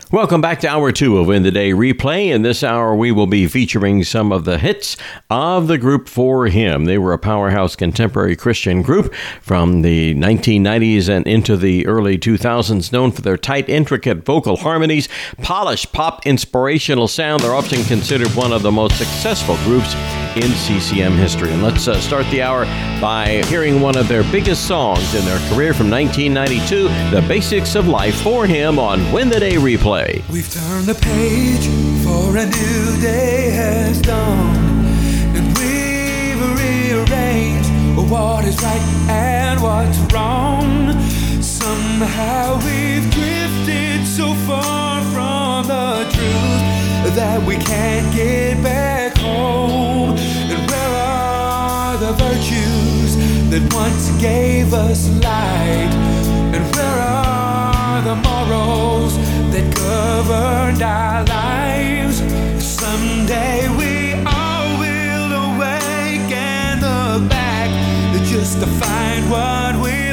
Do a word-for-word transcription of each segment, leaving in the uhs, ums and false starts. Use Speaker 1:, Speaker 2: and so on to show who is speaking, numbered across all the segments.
Speaker 1: Welcome back to Hour two of In the Day Replay. In this hour, we will be featuring some of the hits of the group For Him. They were a powerhouse contemporary Christian group from the nineteen nineties and into the early two thousands, known for their tight, intricate vocal harmonies, polished pop inspirational sound. They're often considered one of the most successful groups in C C M history. And let's uh, start the hour by hearing one of their biggest songs in their career from nineteen ninety-two, The Basics of Life, For Him on Win the Day Replay.
Speaker 2: We've turned the page, for a new day has dawned, and we've rearranged what is right and what's wrong. Somehow we've drifted so far from the truth that we can't get back home. And where are the virtues that once gave us light? And where are the morals that governed our lives? Someday we all will awaken the back just to find what we've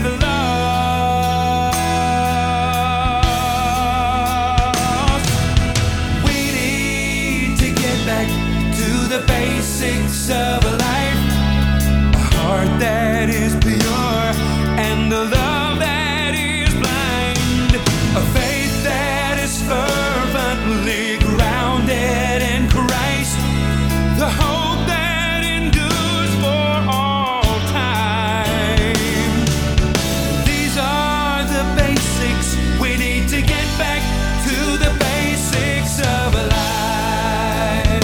Speaker 2: lost. We need to get back to the basics of life, a heart that is pure and a love that is blind, a faith that is fervently grounded in Christ, the hope that endures for all time. These are the basics. We need to get back to the basics of life.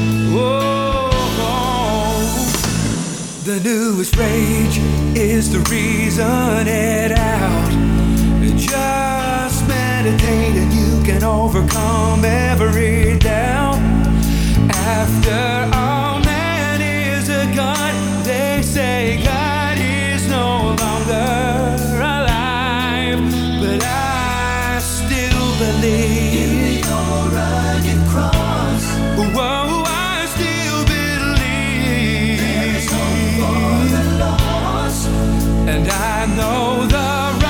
Speaker 2: Oh, the newest rage is the reason it out. Just meditate and you can overcome every doubt. After all, man is a God. They say God is no longer alive, but I still believe in your rugged cross. Whoa, I still believe there is hope for the lost, and I know the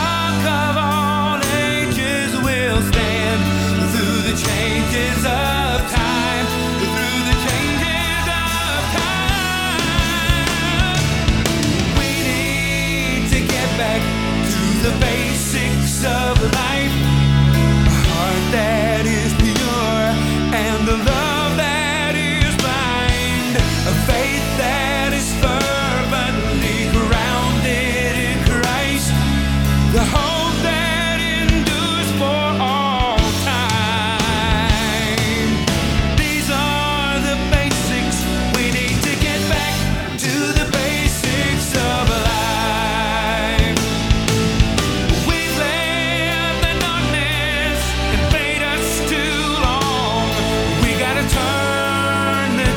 Speaker 2: changes of time, through the changes of time. We need to get back to the basics of life, a heart that is pure and a love that is blind, a faith that is fervently grounded in Christ, the hope that endures for all time. These are the basics. We need to get back to the basics of life. We've let the darkness invade us too long. We gotta turn the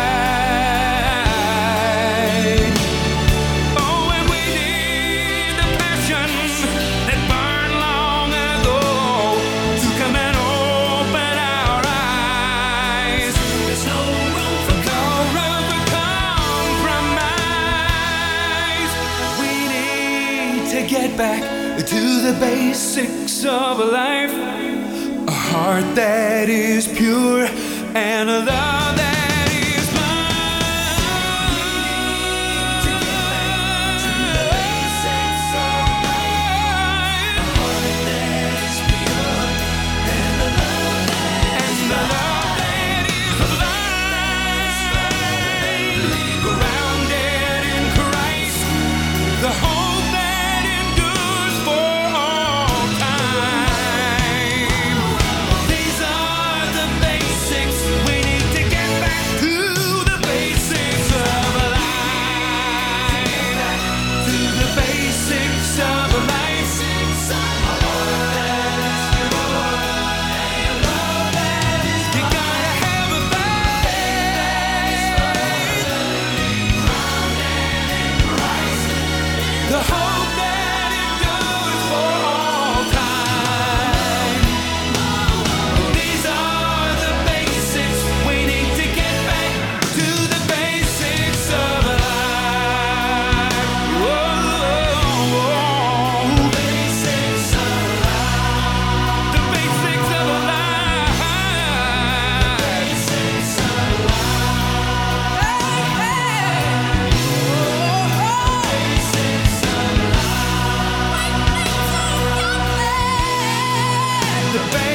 Speaker 2: tide. Oh, and we need the passion that burned long ago to come and open our eyes. There's no room for no room for compromise. We need to get back to the basics of life, a heart that is pure and a love that is blind. To get back to the basics of life, a heart that is pure and a love that is blind, grounded in Christ, the hope that endures for all time. These are the basics. We need to get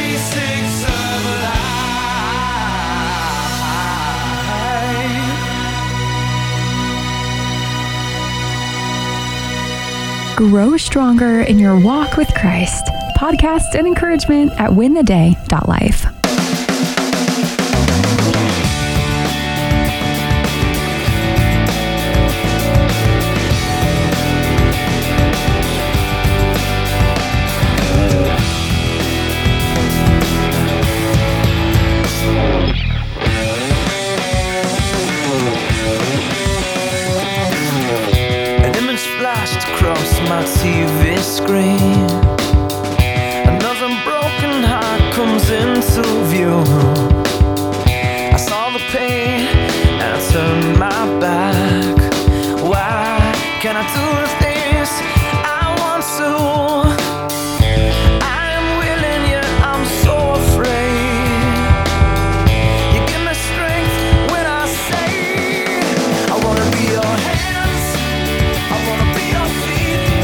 Speaker 2: basics of life.
Speaker 3: Grow stronger in your walk with Christ. Podcast and encouragement at win the day dot life.
Speaker 4: My T V screen, another broken heart comes into view. I saw the pain and I turned my back. Why can't I do the things I want to? I am willing yet I'm so afraid. You give me strength when I say I wanna be your hands, I wanna be your feet.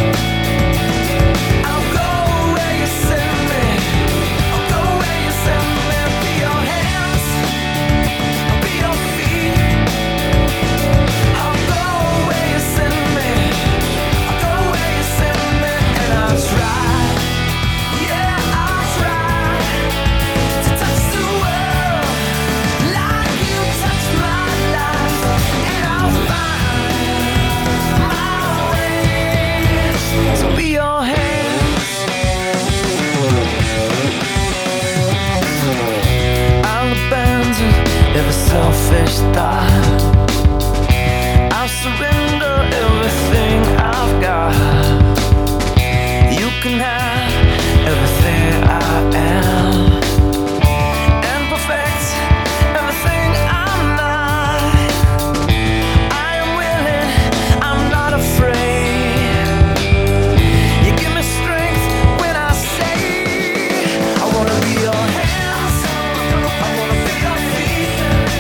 Speaker 4: Every selfish thought, I'll surrender everything I've got. You can have everything I am, and perfect everything I'm not. I am willing, I'm not afraid. You give me strength when I say I wanna be your hands, I wanna be your feet.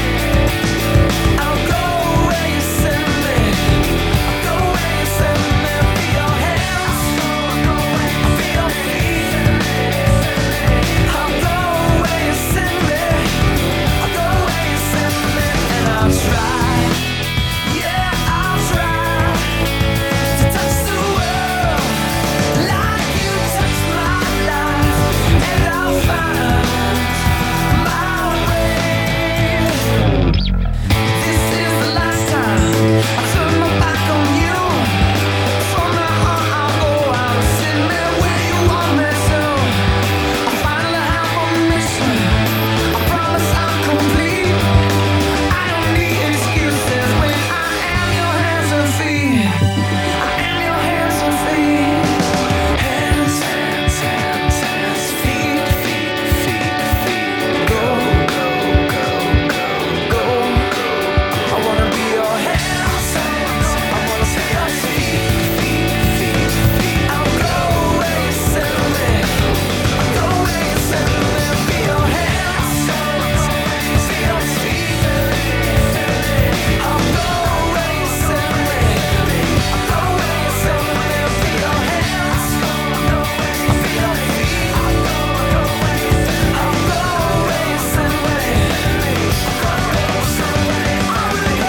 Speaker 4: I'll go where you send me. I'll go where you send me. Be your hands, I'll be your feet. I'll go where you send me. I'll go where you send me, and I'll try. Yeah, I'll try to touch the world like you touch my life, and I'll find my way. This is the last time I turn my back on you. From now on I'll go out, send me where you want me to. I finally have a mission, I promise I'm complete. I don't need excuses when I am your hands and feet. I am your hands and feet. Hands, hands, hands, hands, feet, feet, feet, feet. Go, go, go, go, go. I wanna be your hands, I wanna be your feet, feet, feet, feet. I'll go where you send me, I'll go where you send me. Be your hands, be your feet. I'll go where you send me, I'll go where you send me. Be your hands, I'll be your feet. I'll go where you send me, I'll go where you send me. I will go,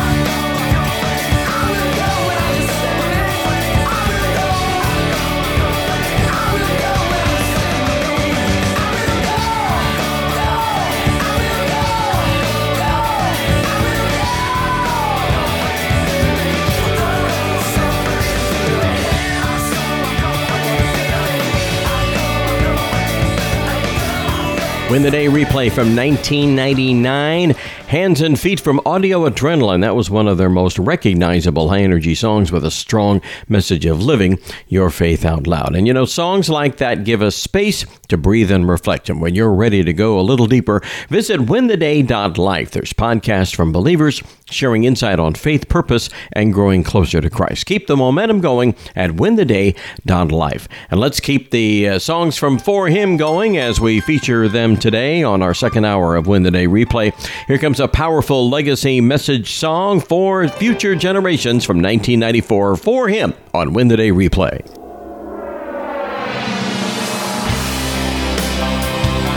Speaker 4: I will go where you send me. I will go, I will go where you send me. I will go, I will go,
Speaker 1: Win the Day replay from nineteen ninety-nine. Hands and Feet from Audio Adrenaline. That was one of their most recognizable high-energy songs with a strong message of living your faith out loud. And you know, songs like that give us space to breathe and reflect. And when you're ready to go a little deeper, visit win the day dot life. There's podcasts from believers sharing insight on faith, purpose, and growing closer to Christ. Keep the momentum going at win the day dot life. And let's keep the uh, songs from For Him going as we feature them today on our second hour of Win the Day replay. Here comes a powerful legacy message song for future generations from nineteen ninety-four, For Him, on Win the Day replay.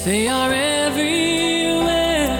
Speaker 4: They are everywhere.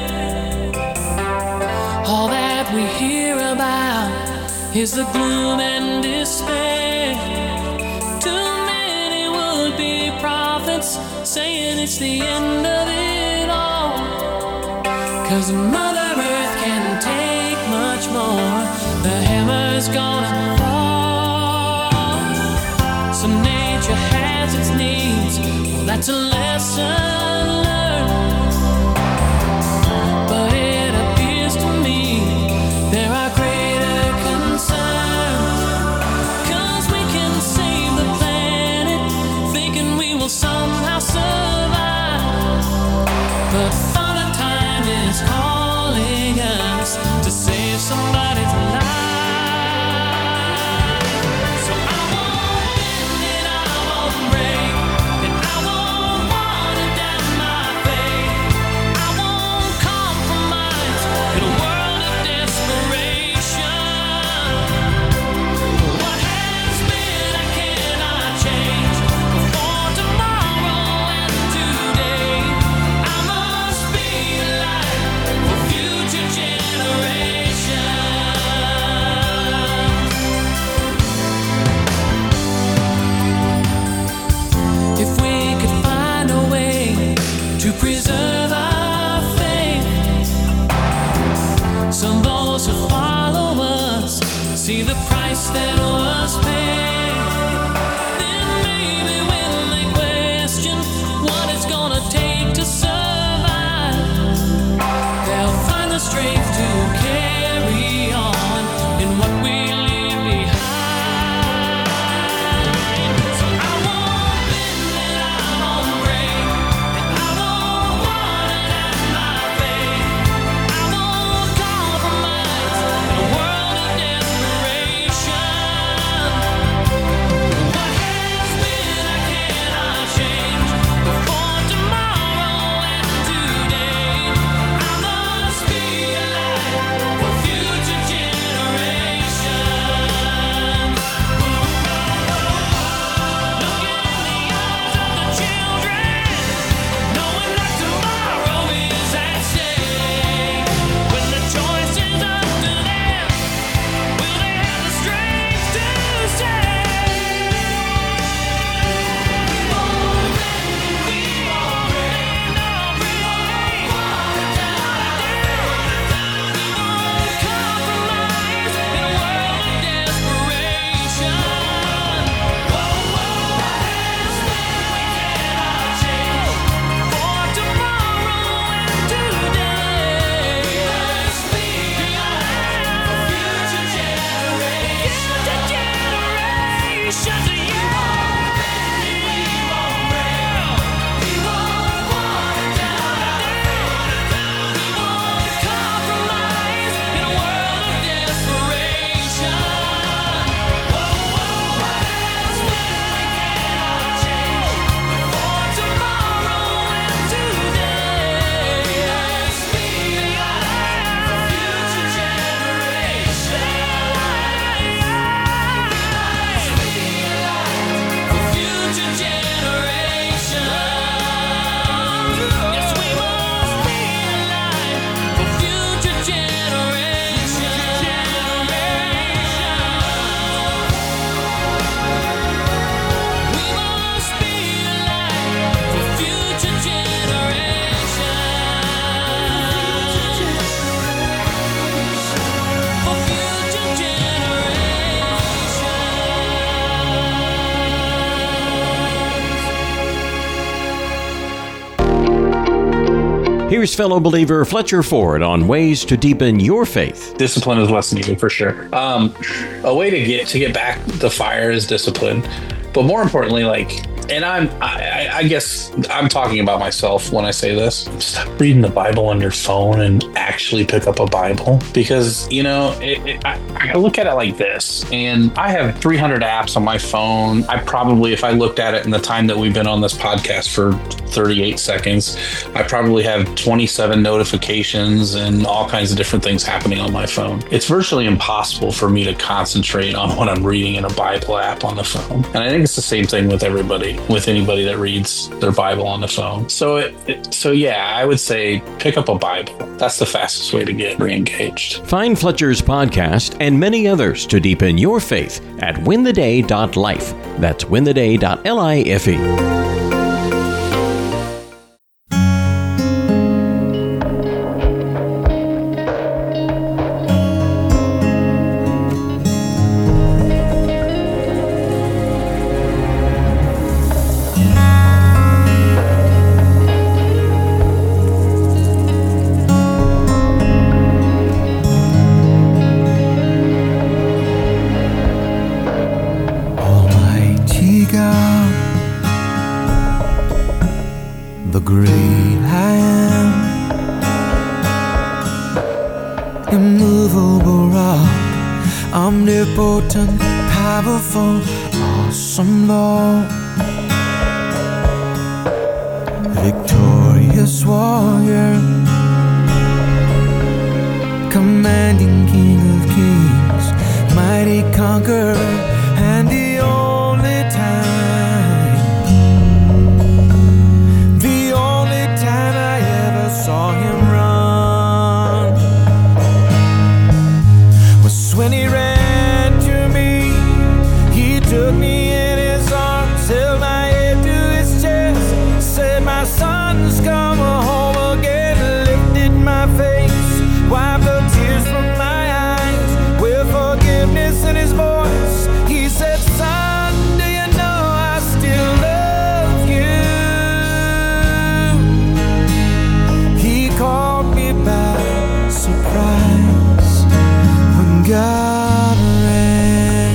Speaker 4: All that we hear about is the gloom and despair. Too many would-be prophets saying it's the end of it all. 'Cause Mother Earth can take much more. The hammer's gonna fall. So nature has its needs. Well, that's a lesson learned. But it appears to me there are greater concerns. 'Cause we can save the planet, thinking we will somehow survive. But Father Time is calling us to save somebody's life. So I won't bend and I won't break, and I won't water down my faith. I won't compromise in a world of desperation. What has been I cannot change. For tomorrow and today, I must be alive for future generations. If we could find a way to preserve our faith, some those who follow us see the price that was paid. Then maybe when they question what it's gonna take to survive, they'll find the strength to carry on in what we leave behind. So I won't bend and I won't break, and I won't water down my faith. I won't compromise in a world of desperation. What has been I cannot change. Before tomorrow and today, I must be alive for future generations. Look in the eyes of the children, knowing that tomorrow is at stake. When the choice is up to them, will they have the strength to say, we won't bend, we won't bend, no, we won't water down, we won't compromise in a world of desperation. Whoa, whoa, what has been we cannot change. For tomorrow and today, we must be alive for future generations. Future generations, you won't bend, we won't break, we won't water down, we won't compromise in a world of desperation. Whoa, whoa, what has been we cannot change. For tomorrow and today, we must be alive for future generations. We must be alive for future generations. Yes, we must be alive for future generations. We must be alive for future generations. For future generations.
Speaker 1: Here's fellow believer Fletcher Ford on ways to deepen your faith.
Speaker 5: Discipline is less needed for sure. Um, a way to get to get back the fire is discipline, but more importantly, like, and I'm, I, I- I guess I'm talking about myself when I say this. Stop reading the Bible on your phone and actually pick up a Bible, because you know, it, it, I, I look at it like this, and I have three hundred apps on my phone. I probably, if I looked at it in the time that we've been on this podcast for thirty-eight seconds, I probably have twenty-seven notifications and all kinds of different things happening on my phone. It's virtually impossible for me to concentrate on what I'm reading in a Bible app on the phone. And I think it's the same thing with everybody. with anybody that reads their Bible on the phone. So, it, it, so yeah, I would say pick up a Bible. That's the fastest way to get re-engaged.
Speaker 1: Find Fletcher's podcast and many others to deepen your faith at win the day dot life. That's win the day dot life.
Speaker 2: Almighty God, the great I am, immovable rock, omnipotent, powerful, awesome Lord, victorious warrior, commanding King of Kings, mighty conqueror, and the only time, the only time I ever saw him run was when he ran to me. He took me in his arms, held my head to his chest, said, "My son's come home again," lifted my face, wiped the tears from my eyes with forgiveness in his voice. He said, "Son, do you know I still love you?" He caught me by surprise when God ran.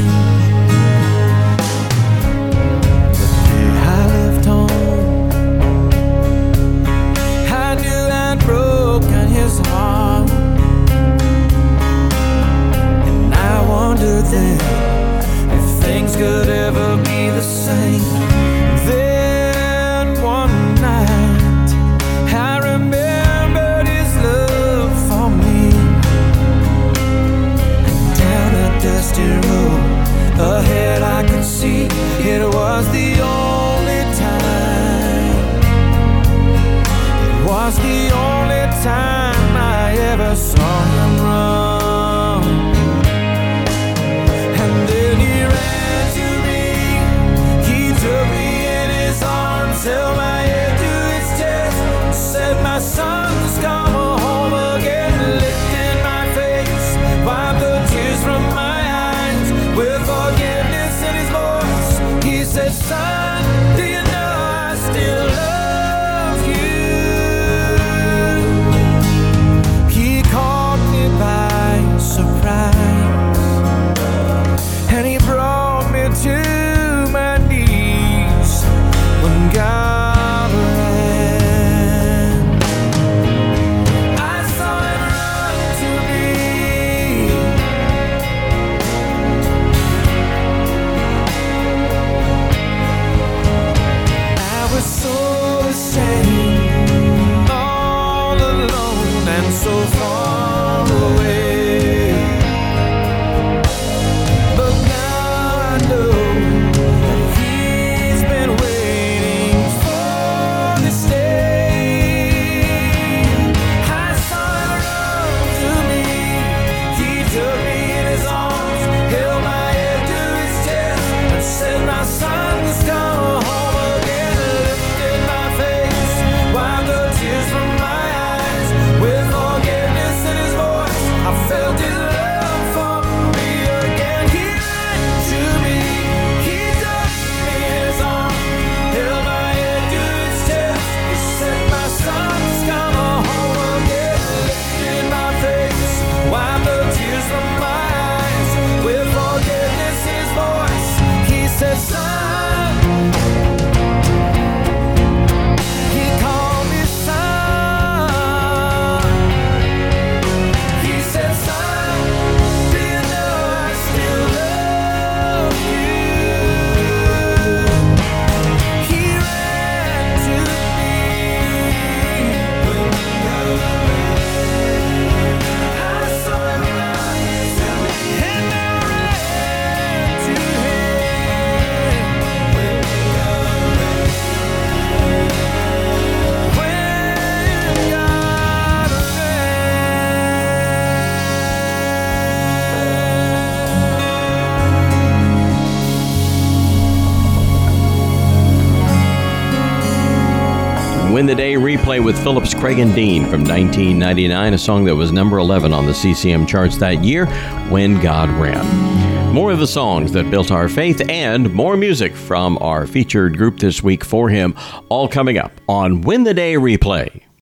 Speaker 2: The day I left home, I knew I'd broken his heart, and I wondered then if things could ever be the same. Then one night I remembered his love for me, and down a dusty road ahead I could see it was the only time, it was the only time I ever saw him run. And then he ran to me, he took me in his arms, held my head to his chest, and said, "My son's come home again," lifted my face, wiped the tears from my eyes with forgiveness in his voice. He said, "Son, do you know I still love you?"
Speaker 1: Win the Day replay with Phillips, Craig, and Dean from nineteen ninety-nine, a song that was number eleven on the C C M charts that year, When God Ran. More of the songs that built our faith and more music from our featured group this week For Him, all coming up on Win the Day replay.